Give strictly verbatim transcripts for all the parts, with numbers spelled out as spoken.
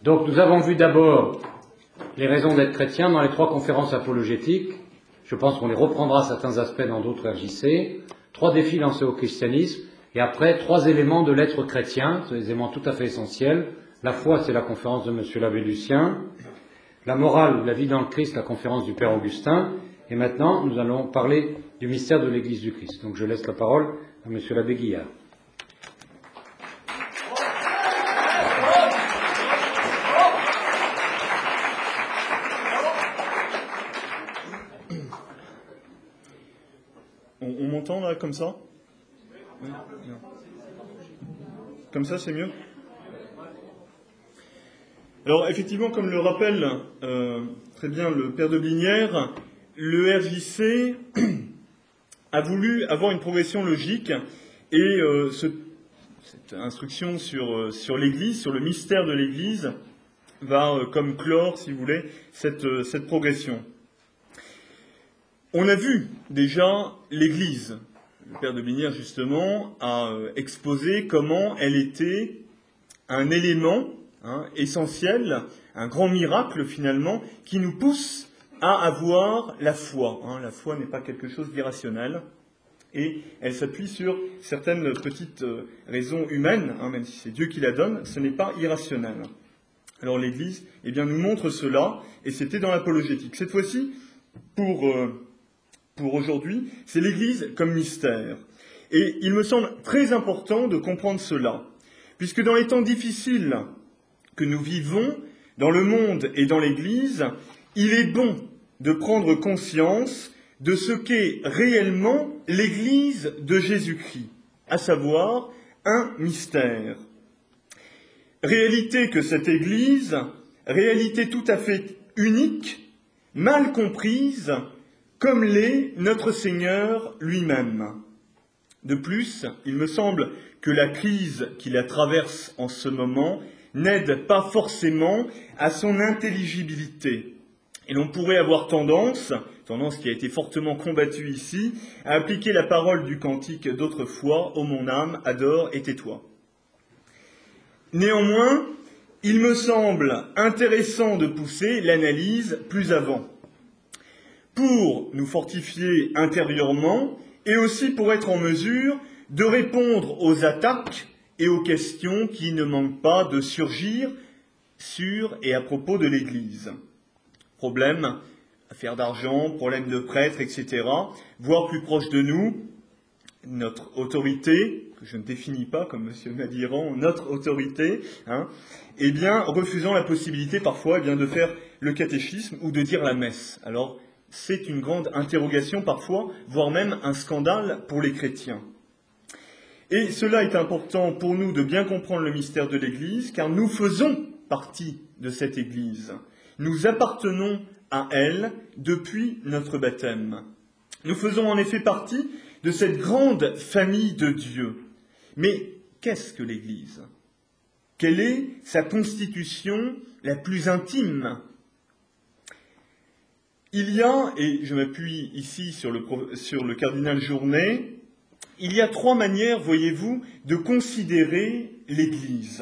Donc nous avons vu d'abord les raisons d'être chrétien dans les trois conférences apologétiques. Je pense qu'on les reprendra certains aspects dans d'autres R J C. Trois défis lancés au christianisme. Et après, trois éléments de l'être chrétien, c'est des éléments tout à fait essentiels. La foi, c'est la conférence de Monsieur l'abbé Lucien. La morale, la vie dans le Christ, la conférence du Père Augustin. Et maintenant, nous allons parler du mystère de l'Église du Christ. Donc je laisse la parole à Monsieur l'abbé Guillard. On, on m'entend là, comme ça? Oui. Comme ça, c'est mieux? Alors, effectivement, comme le rappelle euh, très bien le Père de Blinière, le R J C a voulu avoir une progression logique et euh, ce, cette instruction sur, euh, sur l'Église, sur le mystère de l'Église, va euh, comme clore, si vous voulez, cette, euh, cette progression. On a vu déjà l'Église. Le Père de Blinière, justement, a euh, exposé comment elle était un élément hein, essentiel, un grand miracle finalement, qui nous pousse à avoir la foi. Hein. La foi n'est pas quelque chose d'irrationnel. Et elle s'appuie sur certaines petites euh, raisons humaines, hein, même si c'est Dieu qui la donne, ce n'est pas irrationnel. Alors l'Église eh bien, nous montre cela, et c'était dans l'apologétique. Cette fois-ci, pour, euh, pour aujourd'hui, c'est l'Église comme mystère. Et il me semble très important de comprendre cela, puisque dans les temps difficiles que nous vivons, dans le monde et dans l'Église, il est bon de prendre conscience de ce qu'est réellement l'Église de Jésus-Christ, à savoir un mystère. Réalité que cette Église, réalité tout à fait unique, mal comprise, comme l'est notre Seigneur lui-même. De plus, il me semble que la crise qui la traverse en ce moment n'aide pas forcément à son intelligibilité. Et l'on pourrait avoir tendance, tendance qui a été fortement combattue ici, à appliquer la parole du cantique d'autrefois, « Ô mon âme, adore et tais-toi ». Néanmoins, il me semble intéressant de pousser l'analyse plus avant, pour nous fortifier intérieurement et aussi pour être en mesure de répondre aux attaques et aux questions qui ne manquent pas de surgir sur et à propos de l'Église. Problème, affaire d'argent, problème de prêtres, et cetera, voire plus proche de nous, notre autorité, que je ne définis pas comme M. Madiran, notre autorité, hein, eh bien, refusant la possibilité parfois eh bien, de faire le catéchisme ou de dire la messe. Alors, c'est une grande interrogation parfois, voire même un scandale pour les chrétiens. Et cela est important pour nous de bien comprendre le mystère de l'Église, car nous faisons partie de cette Église. Nous appartenons à elle depuis notre baptême. Nous faisons en effet partie de cette grande famille de Dieu. Mais qu'est-ce que l'Église? Quelle est sa constitution la plus intime? Il y a, et je m'appuie ici sur le, sur le cardinal Journet, il y a trois manières, voyez-vous, de considérer l'Église.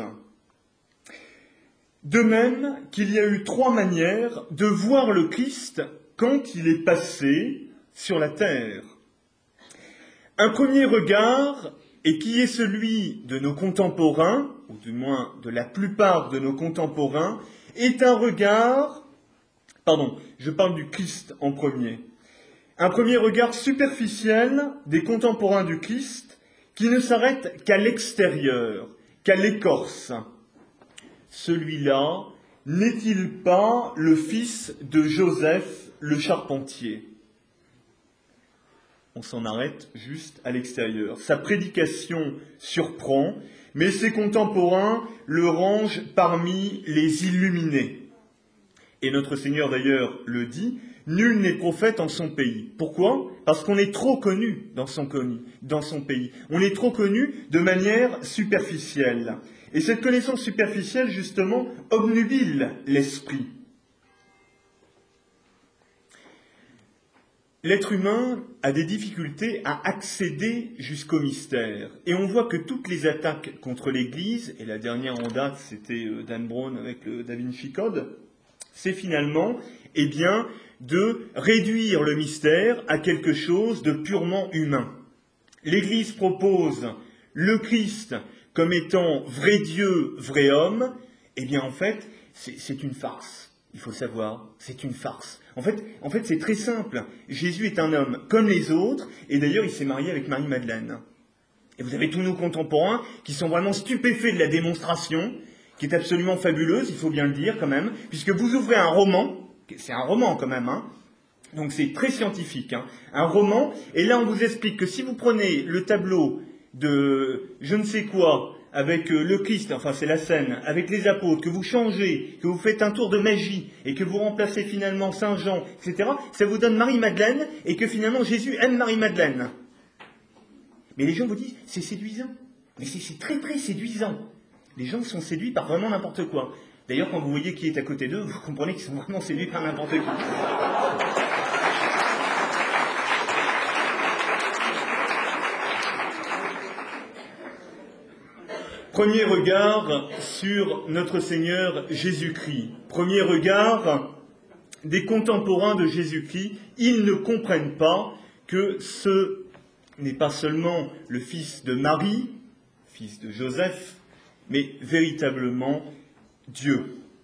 De même qu'il y a eu trois manières de voir le Christ quand il est passé sur la terre. Un premier regard, et qui est celui de nos contemporains, ou du moins de la plupart de nos contemporains, est un regard, pardon, je parle du Christ en premier, un premier regard superficiel des contemporains du Christ qui ne s'arrête qu'à l'extérieur, qu'à l'écorce. Celui-là n'est-il pas le fils de Joseph le charpentier? On s'en arrête juste à l'extérieur. Sa prédication surprend, mais ses contemporains le rangent parmi les illuminés. Et notre Seigneur d'ailleurs le dit, nul n'est prophète en son pays. Pourquoi? Parce qu'on est trop connu dans son, dans son pays. On est trop connu de manière superficielle. Et cette connaissance superficielle, justement, obnubile l'esprit. l'être humain a des difficultés à accéder jusqu'au mystère. Et on voit que toutes les attaques contre l'Église, et la dernière en date, c'était Dan Brown avec le Da Vinci Code, c'est finalement, eh bien, de réduire le mystère à quelque chose de purement humain. L'Église propose le Christ comme étant vrai Dieu, vrai homme. Eh bien, en fait, c'est, c'est une farce. Il faut le savoir, c'est une farce. En fait, en fait, c'est très simple. Jésus est un homme comme les autres, et d'ailleurs, il s'est marié avec Marie-Madeleine. Et vous avez tous nos contemporains qui sont vraiment stupéfaits de la démonstration, qui est absolument fabuleuse, il faut bien le dire quand même, puisque vous ouvrez un roman, c'est un roman quand même, hein, donc c'est très scientifique, hein, un roman, et là on vous explique que si vous prenez le tableau de je ne sais quoi, avec le Christ, enfin c'est la scène, avec les apôtres, que vous changez, que vous faites un tour de magie, et que vous remplacez finalement Saint Jean, et cetera, ça vous donne Marie-Madeleine, et que finalement Jésus aime Marie-Madeleine. Mais les gens vous disent, c'est séduisant. Mais c'est, c'est très très séduisant. Les gens sont séduits par vraiment n'importe quoi. D'ailleurs, quand vous voyez qui est à côté d'eux, vous comprenez qu'ils sont vraiment séduits par n'importe qui. Premier regard sur notre Seigneur Jésus-Christ. Premier regard des contemporains de Jésus-Christ. Ils ne comprennent pas que ce n'est pas seulement le fils de Marie, fils de Joseph, mais véritablement Dieu.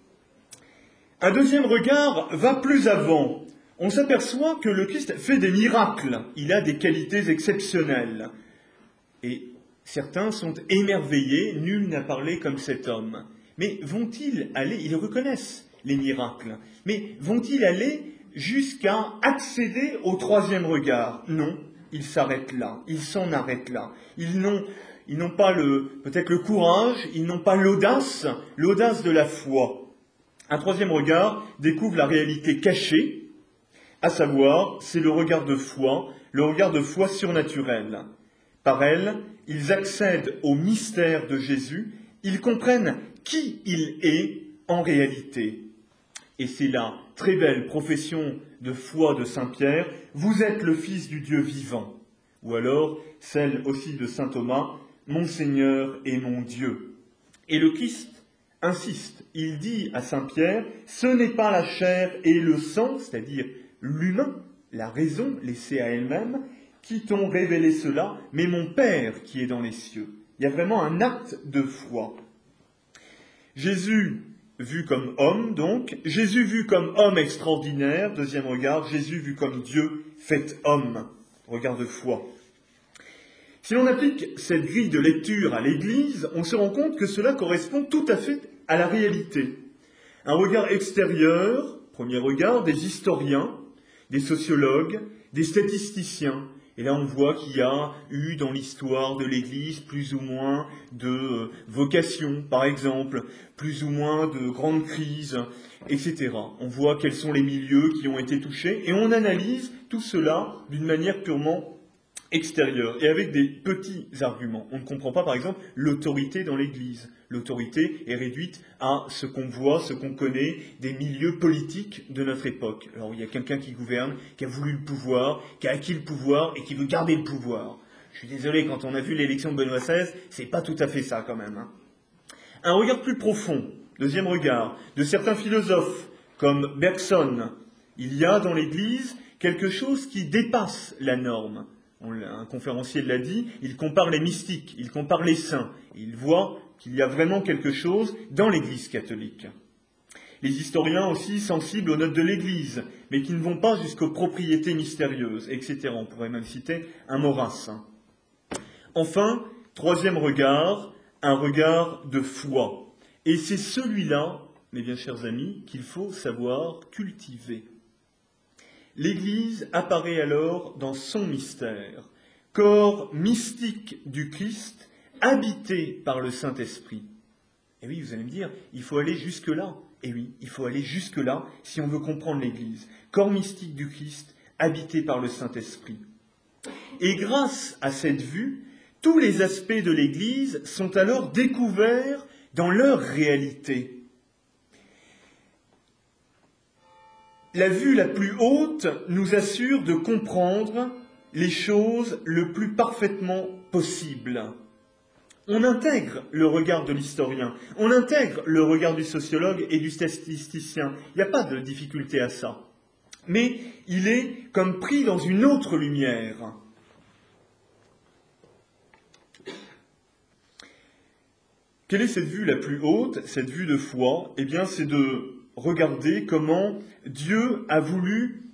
Un deuxième regard va plus avant. On s'aperçoit que le Christ fait des miracles. Il a des qualités exceptionnelles. Et certains sont émerveillés, nul n'a parlé comme cet homme. Mais vont-ils aller, ils reconnaissent les miracles, mais vont-ils aller jusqu'à accéder au troisième regard? Non, ils s'arrêtent là, ils s'en arrêtent là. Ils n'ont, ils n'ont pas le, peut-être le courage, ils n'ont pas l'audace, l'audace de la foi. Un troisième regard découvre la réalité cachée, à savoir, c'est le regard de foi, le regard de foi surnaturelle. Par elle, ils accèdent au mystère de Jésus, ils comprennent qui il est en réalité. Et c'est la très belle profession de foi de Saint Pierre, vous êtes le Fils du Dieu vivant. Ou alors, celle aussi de Saint Thomas, mon Seigneur et mon Dieu. Et le Christ insiste, il dit à Saint Pierre, ce n'est pas la chair et le sang, c'est-à-dire l'humain, la raison laissée à elle-même, qui t'ont révélé cela, mais mon Père qui est dans les cieux. Il y a vraiment un acte de foi. Jésus vu comme homme, donc, Jésus vu comme homme extraordinaire, deuxième regard, Jésus vu comme Dieu fait homme, regard de foi. Si l'on applique cette grille de lecture à l'Église, on se rend compte que cela correspond tout à fait à la réalité. Un regard extérieur, premier regard, des historiens, des sociologues, des statisticiens. Et là, on voit qu'il y a eu dans l'histoire de l'Église plus ou moins de vocations, par exemple, plus ou moins de grandes crises, et cetera. On voit quels sont les milieux qui ont été touchés, et on analyse tout cela d'une manière purement extérieure, et avec des petits arguments. On ne comprend pas, par exemple, l'autorité dans l'Église. L'autorité est réduite à ce qu'on voit, ce qu'on connaît des milieux politiques de notre époque. Alors il y a quelqu'un qui gouverne, qui a voulu le pouvoir, qui a acquis le pouvoir et qui veut garder le pouvoir. Je suis désolé, quand on a vu l'élection de Benoît seize, c'est pas tout à fait ça quand même. Hein. Un regard plus profond, deuxième regard, de certains philosophes comme Bergson. Il y a dans l'Église quelque chose qui dépasse la norme. On, un conférencier l'a dit, il compare les mystiques, il compare les saints. Il voit qu'il y a vraiment quelque chose dans l'Église catholique. Les historiens aussi sensibles aux notes de l'Église, mais qui ne vont pas jusqu'aux propriétés mystérieuses, et cetera. On pourrait même citer un Maurras. Enfin, troisième regard, un regard de foi. Et c'est celui-là, mes bien chers amis, qu'il faut savoir cultiver. L'Église apparaît alors dans son mystère, corps mystique du Christ, habité par le Saint-Esprit. Et oui, vous allez me dire, il faut aller jusque-là. Et oui, il faut aller jusque-là si on veut comprendre l'Église. Corps mystique du Christ, habité par le Saint-Esprit. Et grâce à cette vue, tous les aspects de l'Église sont alors découverts dans leur réalité. la vue la plus haute nous assure de comprendre les choses le plus parfaitement possible. On intègre le regard de l'historien, on intègre le regard du sociologue et du statisticien. Il n'y a pas de difficulté à ça. Mais il est comme pris dans une autre lumière. Quelle est cette vue la plus haute, cette vue de foi? Eh bien, c'est de regarder comment Dieu a voulu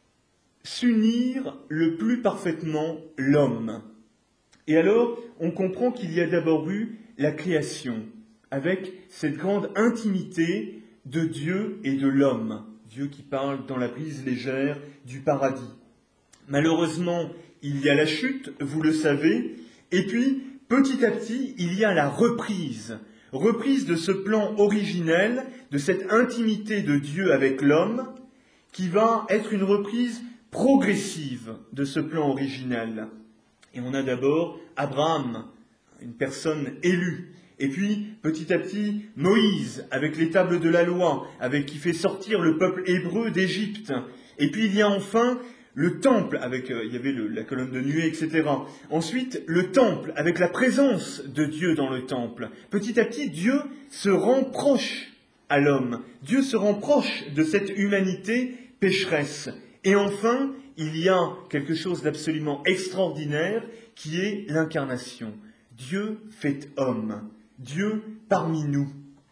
s'unir le plus parfaitement l'homme. Et alors, on comprend qu'il y a d'abord eu la création, avec cette grande intimité de Dieu et de l'homme. Dieu qui parle dans la brise légère du paradis. Malheureusement, il y a la chute, vous le savez, et puis, petit à petit, il y a la reprise, reprise de ce plan originel, de cette intimité de Dieu avec l'homme, qui va être une reprise progressive de ce plan originel. Et on a d'abord Abraham, une personne élue, et puis petit à petit Moïse, avec les tables de la loi, avec qui fait sortir le peuple hébreu d'Égypte. Et puis il y a enfin le temple, avec euh, il y avait le, la colonne de nuée, et cetera. Ensuite, le temple, avec la présence de Dieu dans le temple. Petit à petit, Dieu se rend proche à l'homme. Dieu se rend proche de cette humanité pécheresse. Et enfin, il y a quelque chose d'absolument extraordinaire qui est l'incarnation. Dieu fait homme. Dieu parmi nous.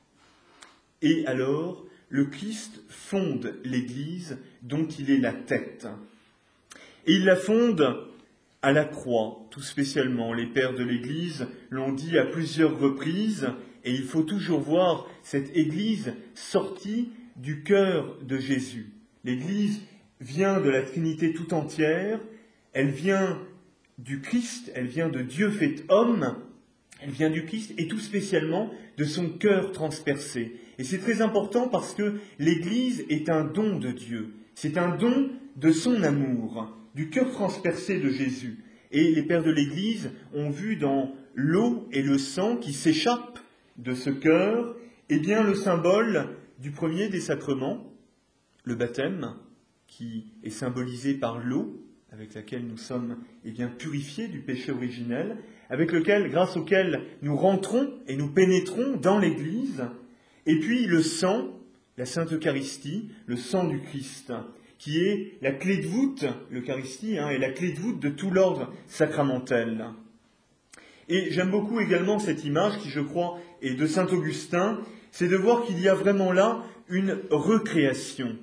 Et alors, le Christ fonde l'Église dont il est la tête. Et il la fonde à la croix, tout spécialement. Les pères de l'Église l'ont dit à plusieurs reprises, et il faut toujours voir cette Église sortie du cœur de Jésus. L'Église vient de la Trinité tout entière, elle vient du Christ, elle vient de Dieu fait homme, elle vient du Christ et tout spécialement de son cœur transpercé. Et c'est très important parce que l'Église est un don de Dieu, c'est un don de son amour, du cœur transpercé de Jésus. Et les pères de l'Église ont vu dans l'eau et le sang qui s'échappent de ce cœur, eh bien le symbole du premier des sacrements, le baptême, qui est symbolisé par l'eau, avec laquelle nous sommes eh bien, purifiés du péché originel, avec lequel, grâce auquel nous rentrons et nous pénétrons dans l'Église, et puis le sang, la Sainte Eucharistie, le sang du Christ, qui est la clé de voûte, l'Eucharistie, hein, est la clé de voûte de tout l'ordre sacramentel. Et j'aime beaucoup également cette image, qui je crois est de saint Augustin, c'est de voir qu'il y a vraiment là une recréation.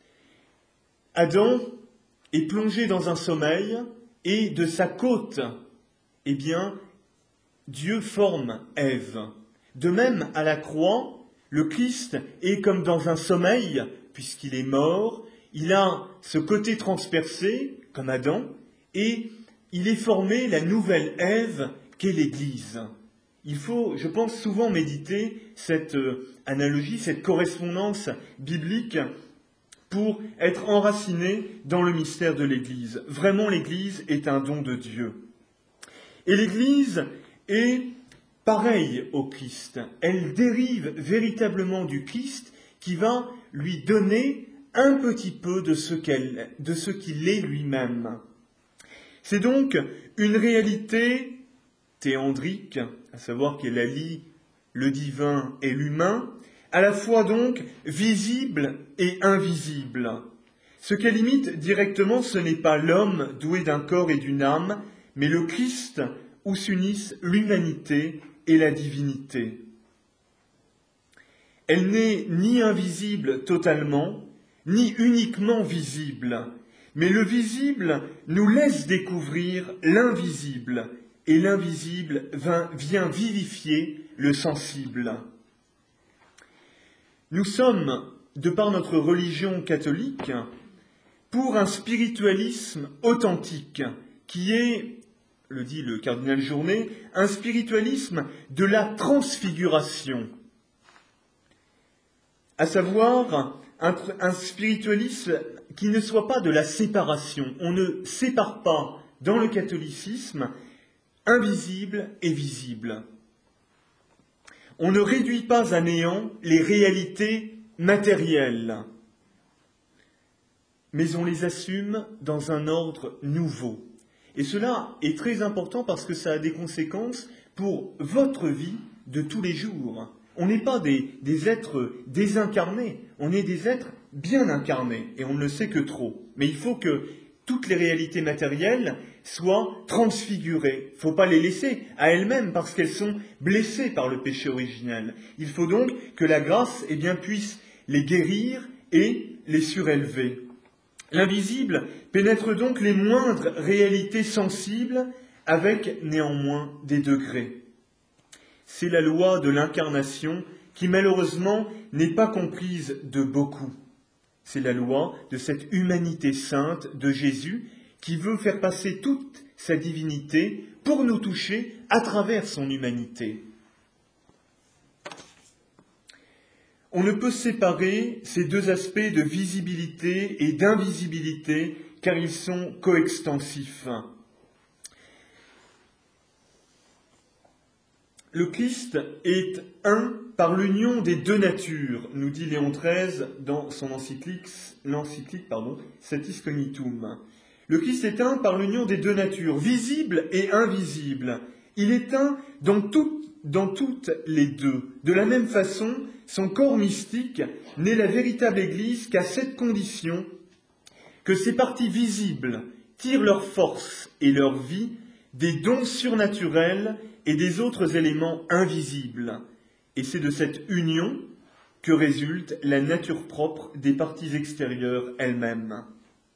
Adam est plongé dans un sommeil, et de sa côte, eh bien, Dieu forme Ève. De même, à la croix, le Christ est comme dans un sommeil, puisqu'il est mort, il a ce côté transpercé, comme Adam, et il est formé la nouvelle Ève qu'est l'Église. Il faut, je pense, souvent méditer cette analogie, cette correspondance biblique pour être enraciné dans le mystère de l'Église. Vraiment, l'Église est un don de Dieu. Et l'Église est pareille au Christ. Elle dérive véritablement du Christ qui va lui donner un petit peu de ce qu'elle, de ce qu'il est lui-même. C'est donc une réalité théandrique, à savoir qu'elle allie le divin et l'humain, à la fois donc visible et invisible. Ce qu'elle imite directement, ce n'est pas l'homme doué d'un corps et d'une âme, mais le Christ où s'unissent l'humanité et la divinité. Elle n'est ni invisible totalement, ni uniquement visible, mais le visible nous laisse découvrir l'invisible, et l'invisible vient vivifier le sensible. Nous sommes, de par notre religion catholique, pour un spiritualisme authentique, qui est, le dit le cardinal Journet, un spiritualisme de la transfiguration, à savoir un, un spiritualisme qui ne soit pas de la séparation. On ne sépare pas dans le catholicisme invisible et visible. On ne réduit pas à néant les réalités matérielles. mais on les assume dans un ordre nouveau. Et cela est très important parce que ça a des conséquences pour votre vie de tous les jours. On n'est pas des, des êtres désincarnés, on est des êtres bien incarnés, et on ne le sait que trop. Mais il faut que toutes les réalités matérielles soient transfigurées. Il ne faut pas les laisser à elles-mêmes parce qu'elles sont blessées par le péché originel. Il faut donc que la grâce eh bien, puisse les guérir et les surélever. L'invisible pénètre donc les moindres réalités sensibles avec néanmoins des degrés. C'est la loi de l'incarnation qui malheureusement n'est pas comprise de beaucoup. C'est la loi de cette humanité sainte de Jésus qui veut faire passer toute sa divinité pour nous toucher à travers son humanité. On ne peut séparer ces deux aspects de visibilité et d'invisibilité car ils sont coextensifs. Le Christ est un par l'union des deux natures, nous dit Léon treize dans son encyclique, l'encyclique pardon, Satis Cognitum. Le Christ est un par l'union des deux natures, visible et invisible. Il est un dans, tout, dans toutes les deux. De la même façon, son corps mystique n'est la véritable Église qu'à cette condition que ses parties visibles tirent leur force et leur vie des dons surnaturels et des autres éléments invisibles. Et c'est de cette union que résulte la nature propre des parties extérieures elles-mêmes.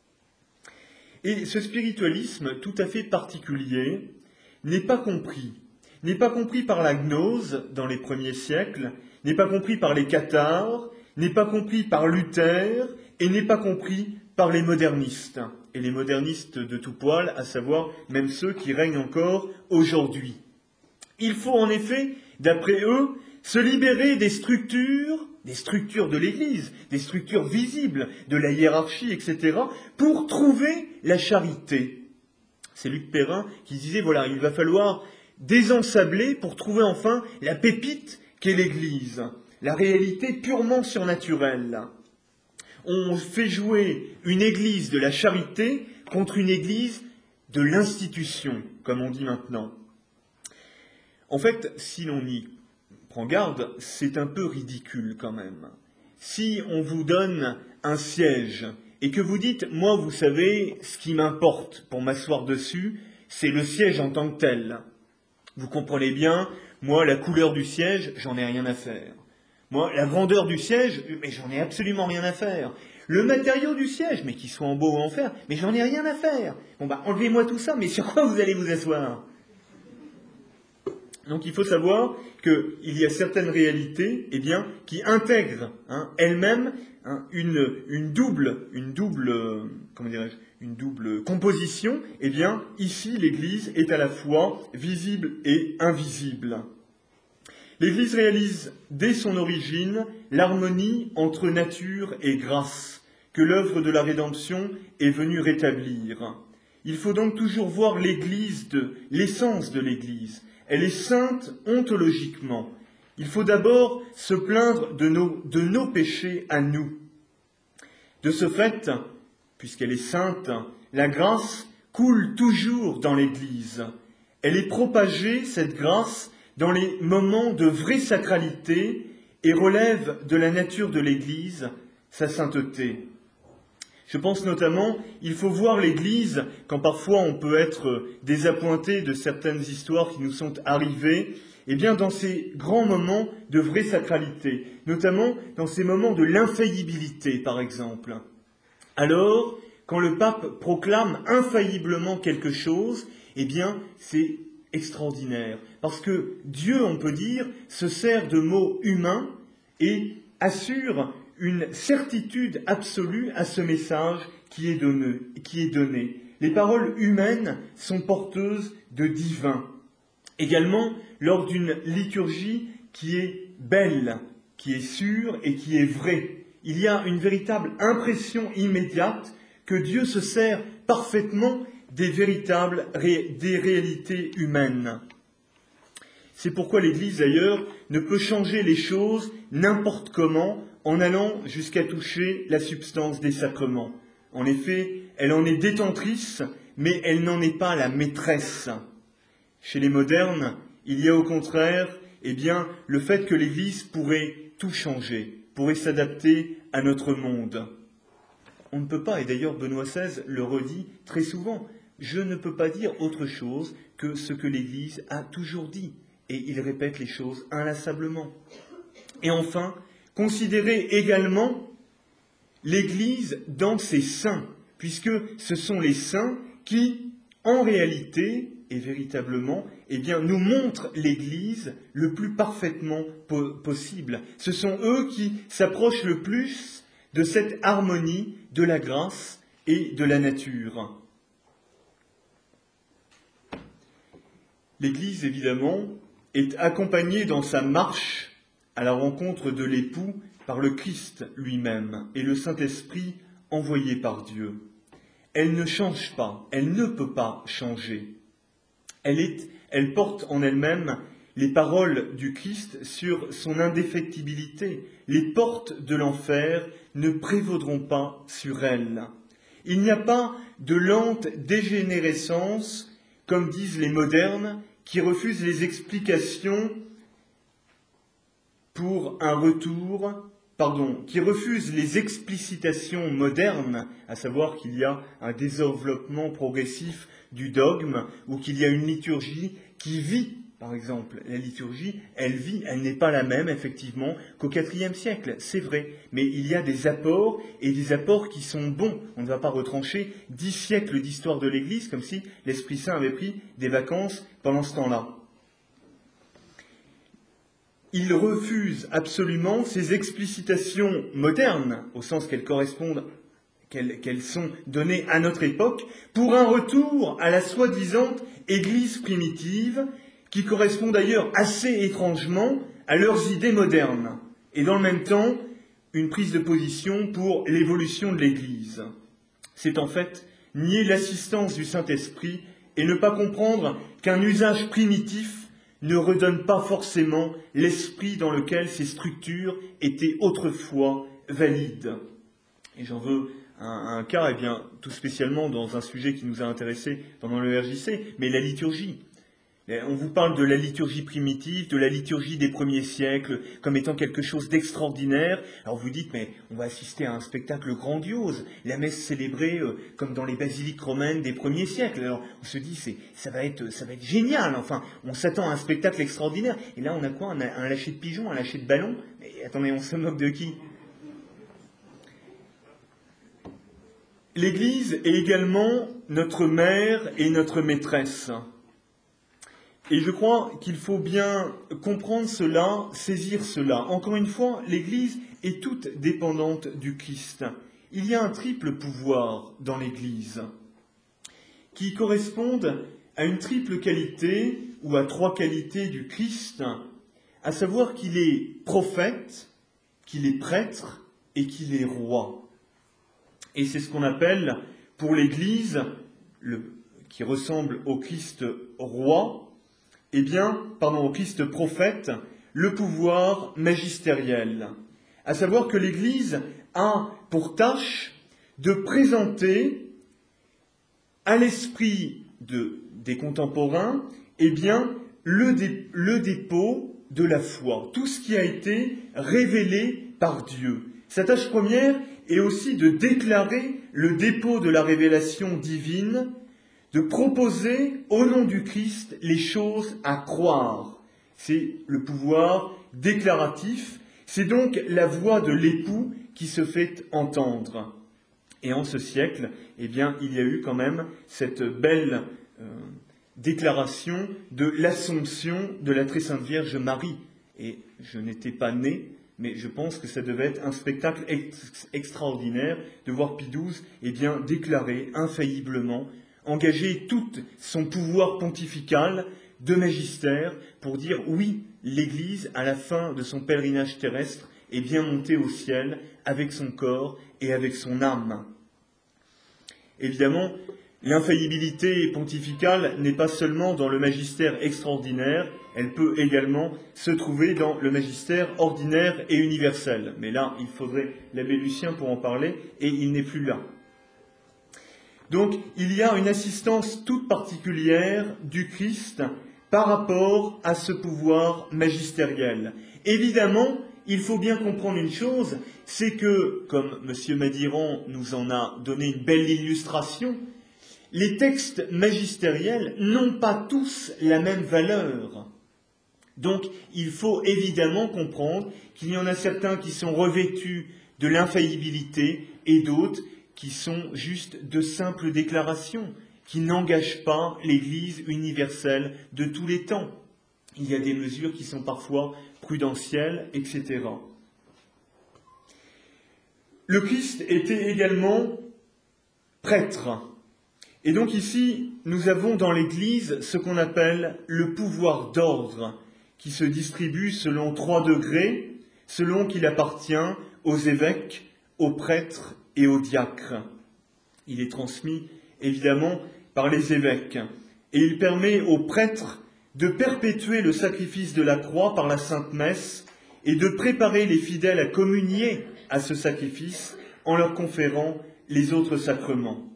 Et ce spiritualisme tout à fait particulier n'est pas compris. N'est pas compris par la gnose dans les premiers siècles, n'est pas compris par les cathares, n'est pas compris par Luther et n'est pas compris par les modernistes. Et les modernistes de tout poil, à savoir même ceux qui règnent encore aujourd'hui. Il faut en effet, d'après eux, se libérer des structures, des structures de l'Église, des structures visibles, de la hiérarchie, et cetera, pour trouver la charité. C'est Luc Perrin qui disait, voilà, il va falloir désensabler pour trouver enfin la pépite qu'est l'Église, la réalité purement surnaturelle. On fait jouer une Église de la charité contre une Église de l'institution, comme on dit maintenant. En fait, si l'on y prend garde, c'est un peu ridicule quand même. Si on vous donne un siège et que vous dites, moi, vous savez, ce qui m'importe pour m'asseoir dessus, c'est le siège en tant que tel. Vous comprenez bien, moi, la couleur du siège, j'en ai rien à faire. Moi, la grandeur du siège, mais j'en ai absolument rien à faire. Le matériau du siège, mais qu'il soit en beau ou en fer, mais j'en ai rien à faire. Bon, bah, enlevez-moi tout ça, mais sur quoi vous allez vous asseoir ? Donc il faut savoir qu'il y a certaines réalités eh bien, qui intègrent hein, elles-mêmes hein, une, une double, une double, euh, comment dirais-je, une double composition. Eh bien, ici, l'Église est à la fois visible et invisible. L'Église réalise dès son origine l'harmonie entre nature et grâce que l'œuvre de la rédemption est venue rétablir. Il faut donc toujours voir l'Église, de, l'essence de l'Église. Elle est sainte ontologiquement. Il faut d'abord se plaindre de nos, de nos péchés à nous. De ce fait, puisqu'elle est sainte, la grâce coule toujours dans l'Église. Elle est propagée, cette grâce, dans les moments de vraie sacralité et relève de la nature de l'Église, sa sainteté. Je pense notamment, il faut voir l'Église, quand parfois on peut être désappointé de certaines histoires qui nous sont arrivées, eh bien dans ces grands moments de vraie sacralité, notamment dans ces moments de l'infaillibilité, par exemple. Alors, quand le pape proclame infailliblement quelque chose, eh bien c'est extraordinaire, parce que Dieu, on peut dire, se sert de mots humains et assure une certitude absolue à ce message qui est donné. Qui est donné. Les paroles humaines sont porteuses de divin. Également, lors d'une liturgie qui est belle, qui est sûre et qui est vraie, il y a une véritable impression immédiate que Dieu se sert parfaitement des véritables ré- des réalités humaines. C'est pourquoi l'Église, d'ailleurs, ne peut changer les choses n'importe comment, en allant jusqu'à toucher la substance des sacrements, En effet, elle en est détentrice, mais elle n'en est pas la maîtresse. Chez les modernes, il y a au contraire, eh bien, le fait que l'Église pourrait tout changer, pourrait s'adapter à notre monde. On ne peut pas, et d'ailleurs Benoît seize le redit très souvent, je ne peux pas dire autre chose que ce que l'Église a toujours dit. Et il répète les choses inlassablement. Et enfin, considérez également l'Église dans ses saints, puisque ce sont les saints qui, en réalité et véritablement, eh bien, nous montrent l'Église le plus parfaitement po- possible. Ce sont eux qui s'approchent le plus de cette harmonie de la grâce et de la nature. L'Église, évidemment, est accompagnée dans sa marche à la rencontre de l'époux par le Christ lui-même et le Saint-Esprit envoyé par Dieu. Elle ne change pas, elle ne peut pas changer. Elle, est, elle porte en elle-même les paroles du Christ sur son indéfectibilité. Les portes de l'enfer ne prévaudront pas sur elle. Il n'y a pas de lente dégénérescence, comme disent les modernes, qui refusent les explications pour un retour, pardon, qui refusent les explicitations modernes, à savoir qu'il y a un développement progressif du dogme, ou qu'il y a une liturgie qui vit. Par exemple, la liturgie, elle vit, elle n'est pas la même, effectivement, qu'au quatrième siècle, c'est vrai. Mais il y a des apports, et des apports qui sont bons. On ne va pas retrancher dix siècles d'histoire de l'Église, comme si l'Esprit Saint avait pris des vacances pendant ce temps-là. Il refuse absolument ces explicitations modernes, au sens qu'elles correspondent, qu'elles, qu'elles sont données à notre époque, pour un retour à la soi-disant Église primitive, qui correspond d'ailleurs assez étrangement à leurs idées modernes, et dans le même temps, une prise de position pour l'évolution de l'Église. C'est en fait nier l'assistance du Saint-Esprit et ne pas comprendre qu'un usage primitif ne redonne pas forcément l'esprit dans lequel ces structures étaient autrefois valides. Et j'en veux un, un cas, eh bien, tout spécialement dans un sujet qui nous a intéressés pendant le R J C, mais la liturgie. On vous parle de la liturgie primitive, de la liturgie des premiers siècles, comme étant quelque chose d'extraordinaire. Alors vous dites, mais on va assister à un spectacle grandiose, la messe célébrée euh, comme dans les basiliques romaines des premiers siècles. Alors on se dit, c'est, ça, va être, ça va être génial, enfin, on s'attend à un spectacle extraordinaire. Et là, on a quoi? On a un lâcher de pigeon, un lâcher de ballon. Mais attendez, on se moque de qui? L'Église est également notre mère et notre maîtresse. Et je crois qu'il faut bien comprendre cela, saisir cela. Encore une fois, l'Église est toute dépendante du Christ. Il y a un triple pouvoir dans l'Église qui correspondent à une triple qualité ou à trois qualités du Christ, à savoir qu'il est prophète, qu'il est prêtre et qu'il est roi. Et c'est ce qu'on appelle pour l'Église, le, qui ressemble au Christ roi, eh bien, pardon, au Christ prophète, le pouvoir magistériel. À savoir que l'Église a pour tâche de présenter à l'esprit de, des contemporains, eh bien, le, dé, le dépôt de la foi, tout ce qui a été révélé par Dieu. Sa tâche première est aussi de déclarer le dépôt de la révélation divine, de proposer au nom du Christ les choses à croire. C'est le pouvoir déclaratif, c'est donc la voix de l'époux qui se fait entendre. Et en ce siècle, eh bien, il y a eu quand même cette belle euh, déclaration de l'Assomption de la Très Sainte Vierge Marie. Et je n'étais pas né, mais je pense que ça devait être un spectacle ex- extraordinaire de voir Pie douze eh bien, déclarer infailliblement, engager tout son pouvoir pontifical de magistère pour dire oui, l'Église, à la fin de son pèlerinage terrestre, est bien montée au ciel avec son corps et avec son âme. Évidemment, l'infaillibilité pontificale n'est pas seulement dans le magistère extraordinaire, elle peut également se trouver dans le magistère ordinaire et universel. Mais là, il faudrait l'abbé Lucien pour en parler, et il n'est plus là. Donc, il y a une assistance toute particulière du Christ par rapport à ce pouvoir magistériel. Évidemment, il faut bien comprendre une chose, c'est que, comme M. Madiran nous en a donné une belle illustration, les textes magistériels n'ont pas tous la même valeur. Donc, il faut évidemment comprendre qu'il y en a certains qui sont revêtus de l'infaillibilité et d'autres qui sont juste de simples déclarations, qui n'engagent pas l'Église universelle de tous les temps. Il y a des mesures qui sont parfois prudentielles, et cetera. Le Christ était également prêtre. Et donc ici, nous avons dans l'Église ce qu'on appelle le pouvoir d'ordre, qui se distribue selon trois degrés, selon qu'il appartient aux évêques, aux prêtres et aux diacres. Il est transmis, évidemment, par les évêques, et il permet aux prêtres de perpétuer le sacrifice de la croix par la Sainte Messe et de préparer les fidèles à communier à ce sacrifice en leur conférant les autres sacrements.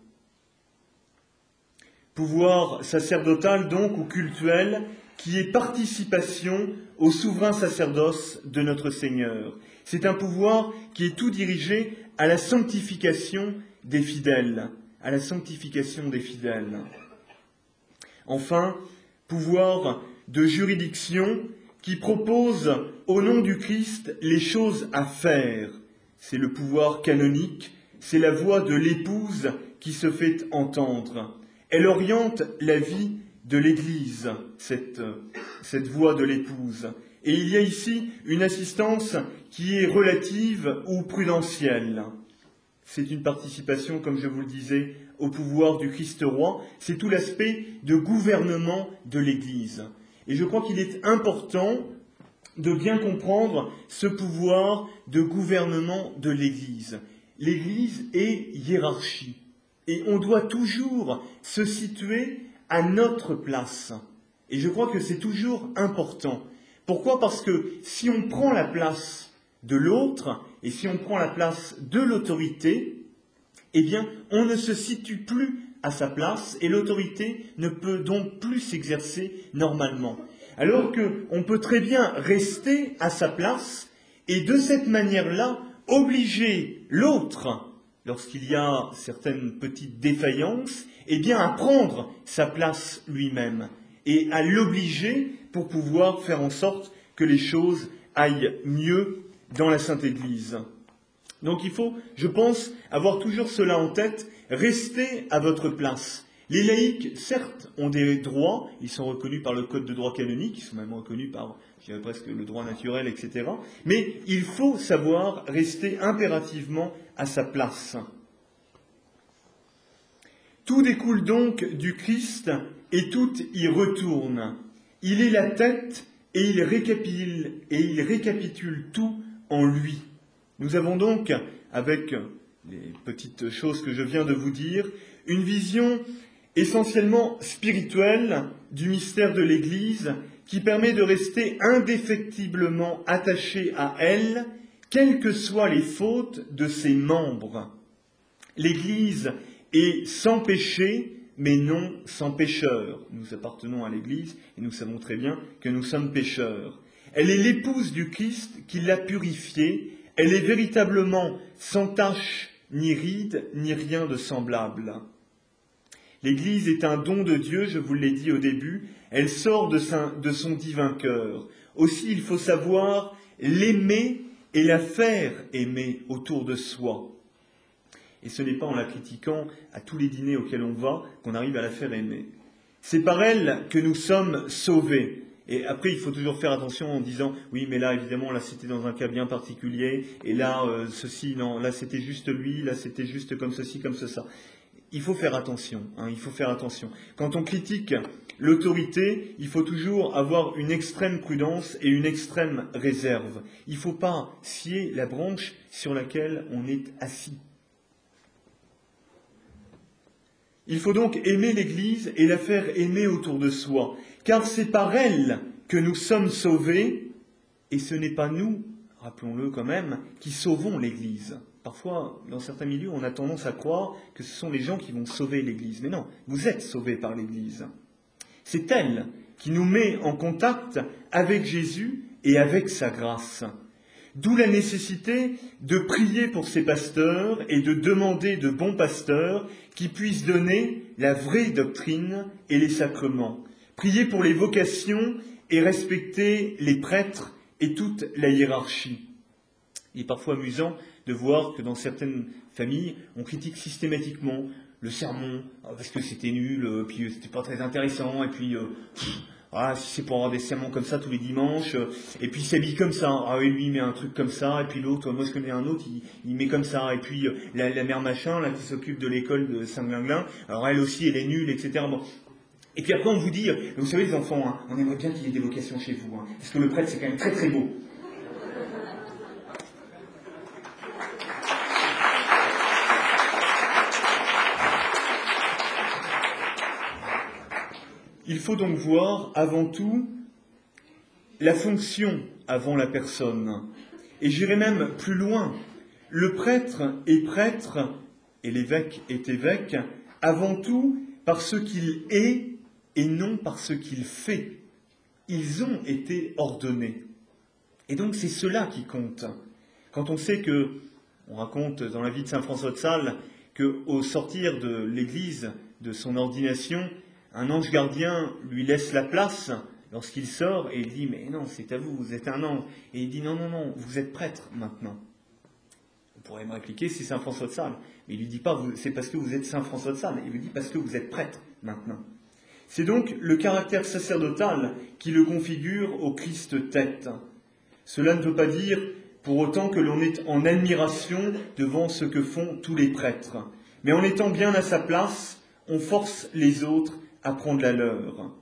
Pouvoir sacerdotal, donc, ou cultuel, qui est participation au souverain sacerdoce de notre Seigneur. C'est un pouvoir qui est tout dirigé à la sanctification des fidèles, à la sanctification des fidèles. Enfin, pouvoir de juridiction qui propose au nom du Christ les choses à faire. C'est le pouvoir canonique, c'est la voix de l'épouse qui se fait entendre. Elle oriente la vie de l'Église, cette, cette voix de l'épouse. Et il y a ici une assistance qui est relative ou prudentielle. C'est une participation, comme je vous le disais, au pouvoir du Christ roi. C'est tout l'aspect de gouvernement de l'Église. Et je crois qu'il est important de bien comprendre ce pouvoir de gouvernement de l'Église. L'Église est hiérarchie. Et on doit toujours se situer à notre place. Et je crois que c'est toujours important. Pourquoi ? Parce que si on prend la place de l'autre, et si on prend la place de l'autorité, eh bien, on ne se situe plus à sa place, et l'autorité ne peut donc plus s'exercer normalement. Alors qu'on peut très bien rester à sa place, et de cette manière-là, obliger l'autre, lorsqu'il y a certaines petites défaillances, eh bien, à prendre sa place lui-même, et à l'obliger pour pouvoir faire en sorte que les choses aillent mieux dans la Sainte Église. Donc il faut, je pense, avoir toujours cela en tête, rester à votre place. Les laïcs, certes, ont des droits, ils sont reconnus par le Code de droit canonique, ils sont même reconnus par, je dirais presque, le droit naturel, et cetera. Mais il faut savoir rester impérativement à sa place. Tout découle donc du Christ et tout y retourne. Il est la tête et il récapitule, et il récapitule tout en lui. Nous avons donc, avec les petites choses que je viens de vous dire, une vision essentiellement spirituelle du mystère de l'Église qui permet de rester indéfectiblement attaché à elle, quelles que soient les fautes de ses membres. L'Église est sans péché, mais non sans pécheur. Nous appartenons à l'Église et nous savons très bien que nous sommes pécheurs. Elle est l'épouse du Christ qui l'a purifiée. Elle est véritablement sans tache, ni ride, ni rien de semblable. L'Église est un don de Dieu, je vous l'ai dit au début. Elle sort de, sa, de son divin cœur. Aussi, il faut savoir l'aimer et la faire aimer autour de soi. Et ce n'est pas en la critiquant à tous les dîners auxquels on va qu'on arrive à la faire aimer. C'est par elle que nous sommes sauvés. Et après, il faut toujours faire attention en disant « Oui, mais là, évidemment, là, c'était dans un cas bien particulier. Et là, euh, ceci, non, là, c'était juste lui. Là, c'était juste comme ceci, comme ça. » Il faut faire attention. Hein, il faut faire attention. Quand on critique l'autorité, il faut toujours avoir une extrême prudence et une extrême réserve. Il ne faut pas scier la branche sur laquelle on est assis. Il faut donc aimer l'Église et la faire aimer autour de soi, car c'est par elle que nous sommes sauvés, et ce n'est pas nous, rappelons-le quand même, qui sauvons l'Église. Parfois, dans certains milieux, on a tendance à croire que ce sont les gens qui vont sauver l'Église. Mais non, vous êtes sauvés par l'Église. C'est elle qui nous met en contact avec Jésus et avec sa grâce. D'où la nécessité de prier pour ces pasteurs et de demander de bons pasteurs qui puissent donner la vraie doctrine et les sacrements. Prier pour les vocations et respecter les prêtres et toute la hiérarchie. Il est parfois amusant de voir que dans certaines familles, on critique systématiquement le sermon, parce que c'était nul, puis c'était pas très intéressant, et puis euh, ah, si c'est pour avoir des sermons comme ça tous les dimanches, et puis il s'habille comme ça, ah oui, lui il met un truc comme ça, et puis l'autre, moi je connais un autre, il, il met comme ça, et puis euh, la, la mère machin, là, qui s'occupe de l'école de Saint-Glinglin, alors elle aussi, elle est nulle, et cetera. Bon. Et puis après on vous dit, vous savez les enfants, hein, on aimerait bien qu'il y ait des vocations chez vous, hein, parce que le prêtre c'est quand même très très beau. Il faut donc voir avant tout la fonction avant la personne. Et j'irai même plus loin. Le prêtre est prêtre et l'évêque est évêque avant tout par ce qu'il est et non par ce qu'il fait. Ils ont été ordonnés. Et donc c'est cela qui compte. Quand on sait que, on raconte dans la vie de saint François de Sales, qu'au sortir de l'église, de son ordination, un ange gardien lui laisse la place lorsqu'il sort et il dit « Mais non, c'est à vous, vous êtes un ange. » Et il dit « Non, non, non, vous êtes prêtre maintenant. » On pourrait me répliquer « C'est saint François de Sales. » Mais il ne lui dit pas « C'est parce que vous êtes saint François de Sales. » Il lui dit « Parce que vous êtes prêtre maintenant. » C'est donc le caractère sacerdotal qui le configure au Christ tête. Cela ne veut pas dire pour autant que l'on est en admiration devant ce que font tous les prêtres. Mais en étant bien à sa place, on force les autres à prendre la leur.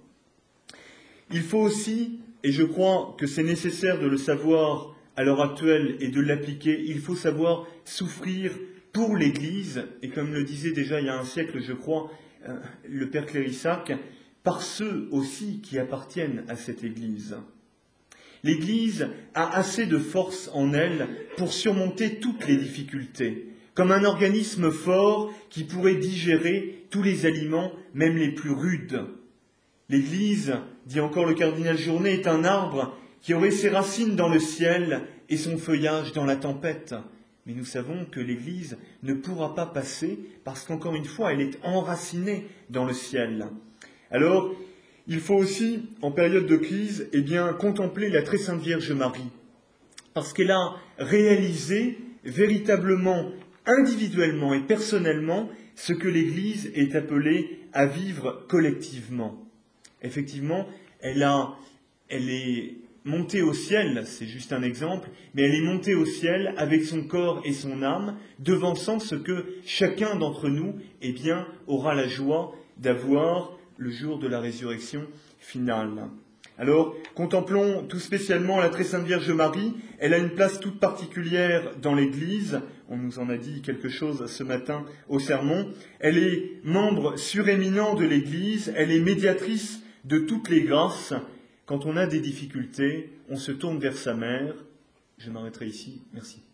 Il faut aussi, et je crois que c'est nécessaire de le savoir à l'heure actuelle et de l'appliquer, il faut savoir souffrir pour l'Église, et comme le disait déjà il y a un siècle, je crois, euh, le Père Clérissac, par ceux aussi qui appartiennent à cette Église. L'Église a assez de force en elle pour surmonter toutes les difficultés, comme un organisme fort qui pourrait digérer tous les aliments, même les plus rudes. L'Église, dit encore le cardinal Journet, est un arbre qui aurait ses racines dans le ciel et son feuillage dans la tempête. Mais nous savons que l'Église ne pourra pas passer parce qu'encore une fois, elle est enracinée dans le ciel. Alors, il faut aussi, en période de crise, eh bien, contempler la très sainte Vierge Marie, parce qu'elle a réalisé véritablement, individuellement et personnellement, ce que l'Église est appelée à vivre collectivement. Effectivement, elle, a, elle est montée au ciel, c'est juste un exemple, mais elle est montée au ciel avec son corps et son âme, devançant ce que chacun d'entre nous eh bien, aura la joie d'avoir le jour de la résurrection finale. Alors, contemplons tout spécialement la très sainte Vierge Marie. Elle a une place toute particulière dans l'Église. On nous en a dit quelque chose ce matin au sermon. Elle est membre suréminent de l'Église. Elle est médiatrice de toutes les grâces. Quand on a des difficultés, on se tourne vers sa mère. Je m'arrêterai ici. Merci.